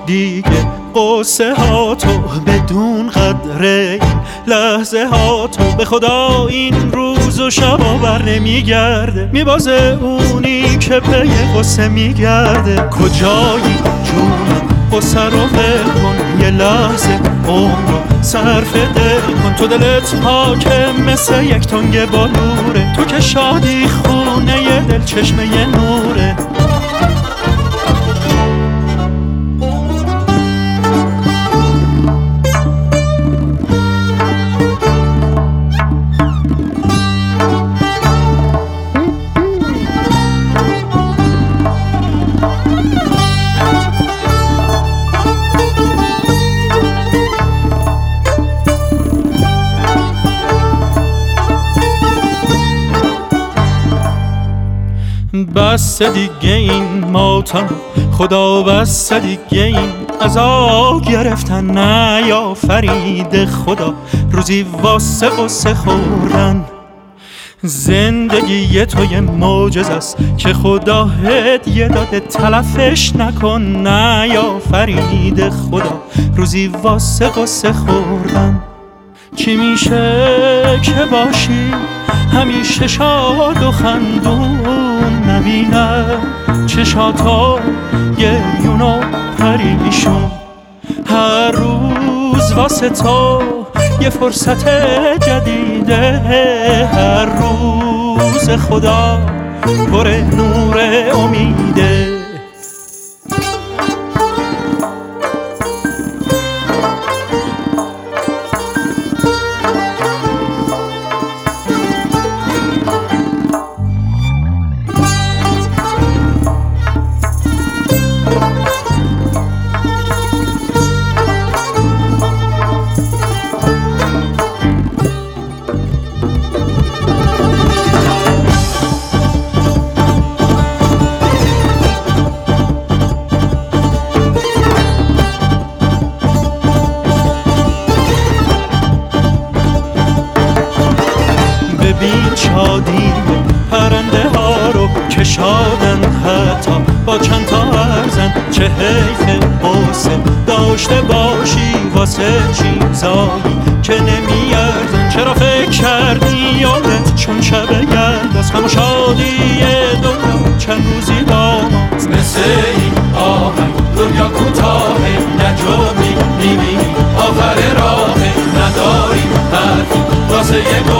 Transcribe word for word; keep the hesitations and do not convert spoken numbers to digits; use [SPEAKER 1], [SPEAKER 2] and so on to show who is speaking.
[SPEAKER 1] دیگه قصه ها تو بدون قدر این لحظه ها تو به خدا این روز و شبا بر نمیگرده میبازه اونی که پی قصه میگرده کجایی جونم قصه رو ول کن یه لحظه عمر رو صرف دل کن تو دلت پاکه مثل یک تنگ بالوره تو که شادی خونه ی دل چشمه ی نوره بس دیگه این ماتم خدا بس دیگه این عذاب گرفتن نیافرید خدا روزی واسه قصه خوردن زندگی تو یه معجزه است که خدا هدیه داده تلفش نکن نیافرید خدا روزی واسه قصه خوردن چی میشه که باشی همیشه شاد و خندون نبینه چشاتا گریون و پریشون هر روز واسه تو یه فرصت جدیده هر روز خدا پر نور امیده ببین شادی پرنده ها رو که شادن حتی با چند تا ارزن چه حیف قصه داشته باشی واسه چیزایی که نمیارزن چرا فکر کردی یادت چون شب گرد از غم و شادی دنیا چند روزی با ماست
[SPEAKER 2] مثل این آهنگ دنیا کوتاهه نجومی میبینی آخر راه نداری حرفی واسه یک